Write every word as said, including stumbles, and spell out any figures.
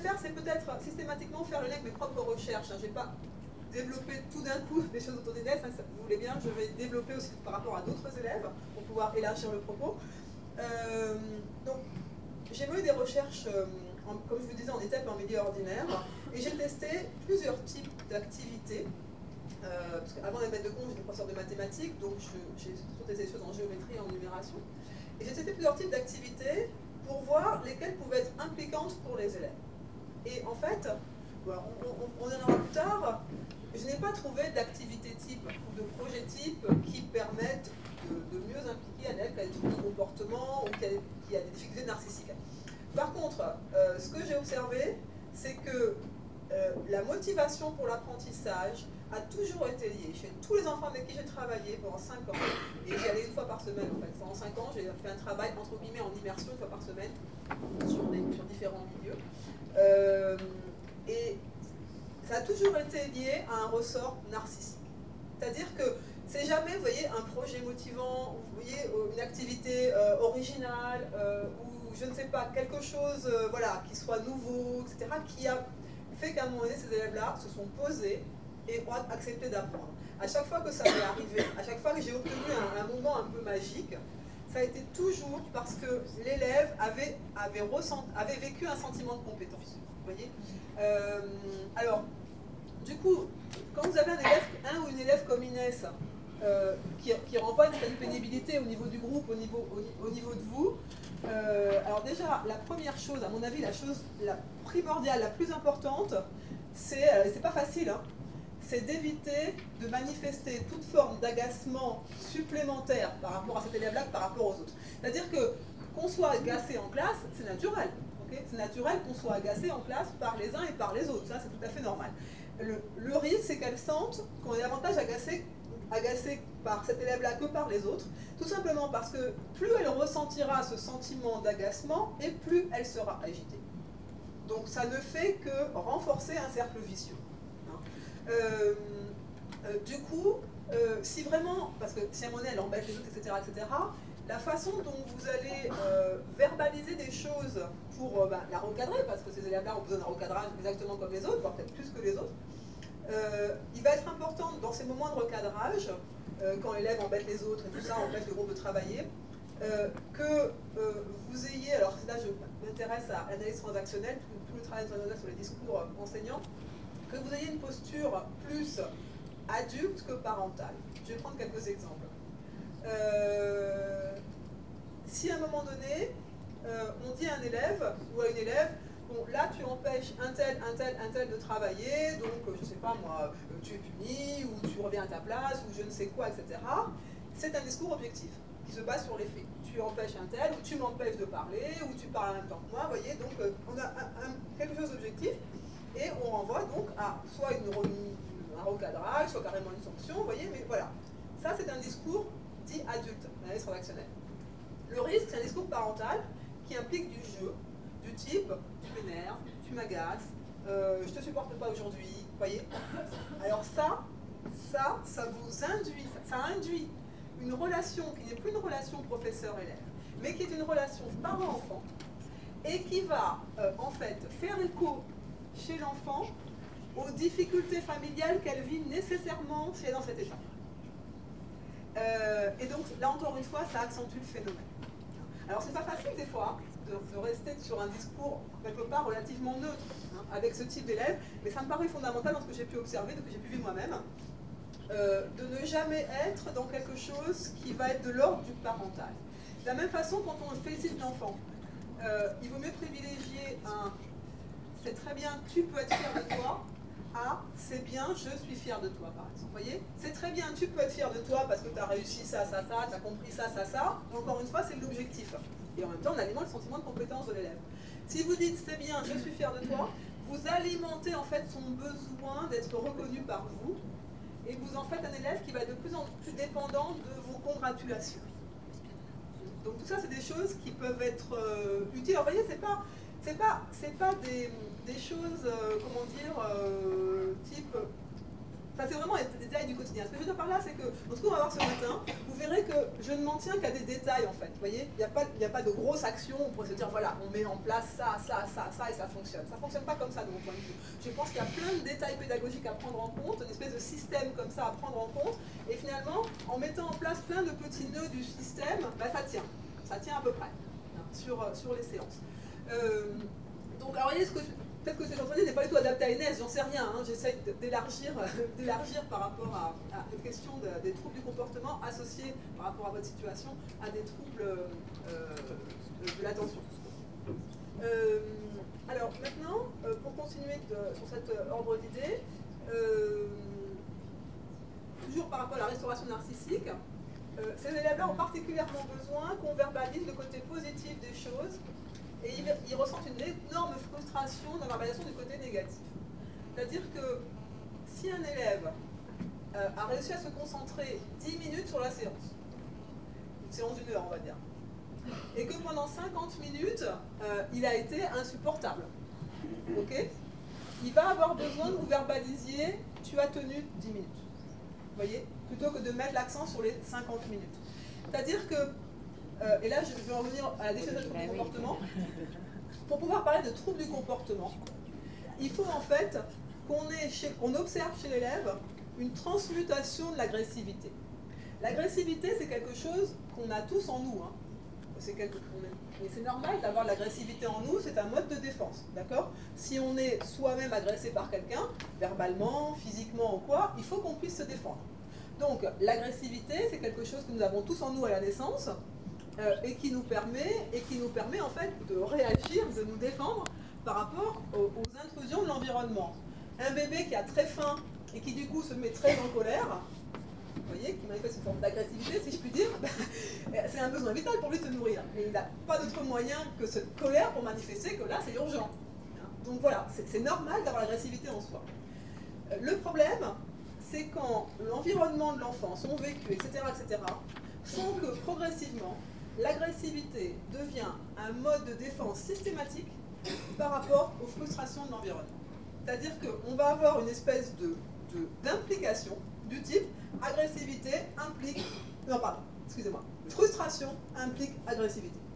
faire, c'est peut-être systématiquement faire le lien avec mes propres recherches. Hein. Je ne vais pas développer tout d'un coup des choses autour des élèves, hein, vous voulez bien, je vais développer aussi par rapport à d'autres élèves pour pouvoir élargir le propos. Euh, donc, j'ai mené des recherches, euh, en, comme je vous disais, en étape et en milieu ordinaire, et j'ai testé plusieurs types d'activités. Euh, parce qu'avant d'être maître de compte, j'étais professeur de mathématiques, donc j'ai surtout testé des choses en géométrie et en numération. Et j'ai testé plusieurs types d'activités pour voir lesquelles pouvaient être impliquantes pour les élèves. Et en fait, voilà, on, on, on en aura plus tard, je n'ai pas trouvé d'activité type ou de projet type qui permettent de, de mieux impliquer un élève qui a des troubles de comportement ou qui a, qui a des difficultés narcissiques. Par contre, euh, ce que j'ai observé, c'est que euh, la motivation pour l'apprentissage a toujours été liée. Chez tous les enfants avec qui j'ai travaillé pendant cinq ans, et j'y allais une fois par semaine en fait. Pendant cinq ans, j'ai fait un travail entre guillemets en immersion une fois par semaine sur, des, sur différents milieux. Euh, et ça a toujours été lié à un ressort narcissique. C'est-à-dire que c'est jamais, vous voyez, un projet motivant, vous voyez, une activité euh, originale, euh, ou je ne sais pas, quelque chose euh, voilà, qui soit nouveau, et cetera, qui a fait qu'à un moment donné, ces élèves-là se sont posés et ont accepté d'apprendre. À chaque fois que ça m'est arrivé, à chaque fois que j'ai obtenu un, un moment un peu magique, ça a été toujours parce que l'élève avait, avait, avait vécu un sentiment de compétence. Vous voyez euh, alors, du coup, quand vous avez un élève, un ou une élève comme Inès, euh, qui, qui renvoie une certaine pénibilité au niveau du groupe, au niveau, au, au niveau de vous, euh, alors déjà, la première chose, à mon avis, la chose la primordiale, la plus importante, c'est, euh, c'est pas facile, hein, c'est d'éviter de manifester toute forme d'agacement supplémentaire par rapport à cet élève-là que par rapport aux autres. C'est-à-dire que qu'on soit agacé en classe, c'est naturel. Okay, c'est naturel qu'on soit agacé en classe par les uns et par les autres, ça c'est tout à fait normal. Le, le risque, c'est qu'elles sentent qu'on est davantage agacé, agacé par cet élève-là que par les autres, tout simplement parce que plus elle ressentira ce sentiment d'agacement, et plus elle sera agitée. Donc ça ne fait que renforcer un cercle vicieux. Hein. Euh, euh, du coup, euh, si vraiment, parce que si à un moment donné elle embête les autres, et cetera, et cetera, la façon dont vous allez euh, verbaliser des choses pour euh, bah, la recadrer, parce que ces élèves-là ont besoin d'un recadrage exactement comme les autres, voire peut-être plus que les autres, euh, il va être important dans ces moments de recadrage, euh, quand l'élève embête les autres et tout ça, empêche le groupe de travailler, euh, que euh, vous ayez, alors là je m'intéresse à l'analyse transactionnelle, tout, tout le travail transactionnel sur les discours euh, enseignants, que vous ayez une posture plus adulte que parentale. Je vais prendre quelques exemples. Euh, si à un moment donné, euh, on dit à un élève ou à une élève, bon là tu empêches un tel, un tel, un tel de travailler, donc euh, je sais pas moi, euh, tu es puni, ou tu reviens à ta place, ou je ne sais quoi, et cetera. C'est un discours objectif, qui se base sur les faits. Tu empêches un tel, ou tu m'empêches de parler, ou tu parles en même temps que moi, vous voyez, donc euh, on a un, un, quelque chose d'objectif, et on renvoie donc à soit une, un recadrage, soit carrément une sanction, vous voyez, mais voilà. Ça c'est un discours dit adulte, l'analyse transactionnelle. Le risque, c'est un discours parental qui implique du jeu, du type tu m'énerves, tu m'agaces, euh, je te supporte pas aujourd'hui, vous voyez. Alors ça, ça, ça vous induit, ça, ça induit une relation qui n'est plus une relation professeur-élève, mais qui est une relation parent-enfant, et qui va euh, en fait faire écho chez l'enfant aux difficultés familiales qu'elle vit nécessairement si elle est dans cet état. Euh, et donc, là encore une fois, ça accentue le phénomène. Alors, c'est pas facile des fois de, de rester sur un discours quelque part relativement neutre hein, avec ce type d'élèves, mais ça me paraît fondamental dans ce que j'ai pu observer, de ce que j'ai pu vivre moi-même, euh, de ne jamais être dans quelque chose qui va être de l'ordre du parental. De la même façon, quand on félicite l'enfant, euh, il vaut mieux privilégier un « c'est très bien, tu peux être fier de toi », à « c'est bien, je suis fier de toi », par exemple. Vous voyez, c'est très bien, tu peux être fier de toi parce que tu as réussi ça, ça, ça, tu as compris ça, ça, ça. Et encore une fois, c'est l'objectif. Et en même temps, on alimente le sentiment de compétence de l'élève. Si vous dites « c'est bien, je suis fier de toi », vous alimentez en fait son besoin d'être reconnu par vous et vous en faites un élève qui va être de plus en plus dépendant de vos congratulations. Donc tout ça, c'est des choses qui peuvent être euh, utiles. Alors vous voyez, c'est pas, c'est pas, c'est pas des, des choses, euh, comment dire, euh, type enfin, c'est vraiment des détails du quotidien. Ce que je veux dire par là, c'est que, en tout cas, on va voir ce matin, vous verrez que je ne m'en tiens qu'à des détails, en fait. Vous voyez, il n'y a pas, il n'y a pas de grosse action, on pourrait se dire, voilà, on met en place ça, ça, ça, ça, et ça fonctionne. Ça ne fonctionne pas comme ça, de mon point de vue. Je pense qu'il y a plein de détails pédagogiques à prendre en compte, une espèce de système comme ça à prendre en compte, et finalement, en mettant en place plein de petits nœuds du système, bah, ça tient. Ça tient à peu près, hein, sur, sur les séances. Euh, donc, alors, voyez, ce que je... Peut-être que ce que j'entendais n'est pas du tout adapté à Inès, j'en sais rien, hein, j'essaie d'élargir d'élargir par rapport à, à la question de, des troubles du comportement associés par rapport à votre situation à des troubles euh, de, de l'attention. Euh, alors maintenant, euh, pour continuer de, sur cet ordre d'idées, euh, toujours par rapport à la restauration narcissique, euh, ces élèves-là ont particulièrement besoin qu'on verbalise le côté positif des choses. Et ils, ils ressentent une énorme frustration dans la verbalisation du côté négatif. C'est-à-dire que si un élève euh, a réussi à se concentrer dix minutes sur la séance, une séance d'une heure on va dire, et que pendant cinquante minutes, euh, il a été insupportable, ok, il va avoir besoin que vous verbalisiez « tu as tenu dix minutes ». Vous voyez, plutôt que de mettre l'accent sur les cinquante minutes. C'est-à-dire que Euh, et là, je vais en revenir à la définition du trouble du comportement. Pour pouvoir parler de trouble du comportement, il faut en fait qu'on qu'on observe chez l'élève une transmutation de l'agressivité. L'agressivité, c'est quelque chose qu'on a tous en nous. Hein. C'est quelque... c'est normal d'avoir l'agressivité en nous, c'est un mode de défense. D'accord ? Si on est soi-même agressé par quelqu'un, verbalement, physiquement ou quoi, il faut qu'on puisse se défendre. Donc, l'agressivité, c'est quelque chose que nous avons tous en nous à la naissance. Euh, et qui nous permet, et qui nous permet en fait de réagir, de nous défendre par rapport aux, aux intrusions de l'environnement. Un bébé qui a très faim et qui du coup se met très en colère, vous voyez, qui manifeste une forme d'agressivité, si je puis dire, c'est un besoin vital pour lui de se nourrir. Mais il n'a pas d'autre moyen que cette colère pour manifester que là c'est urgent. Donc voilà, c'est normal d'avoir l'agressivité en soi. Le problème, c'est quand l'environnement de l'enfant, son vécu, et cetera, et cetera, font que progressivement, l'agressivité devient un mode de défense systématique par rapport aux frustrations de l'environnement. C'est-à-dire qu'on va avoir une espèce d'implication de, de, du type agressivité implique... Non, pardon, excusez-moi. Frustration implique agressivité.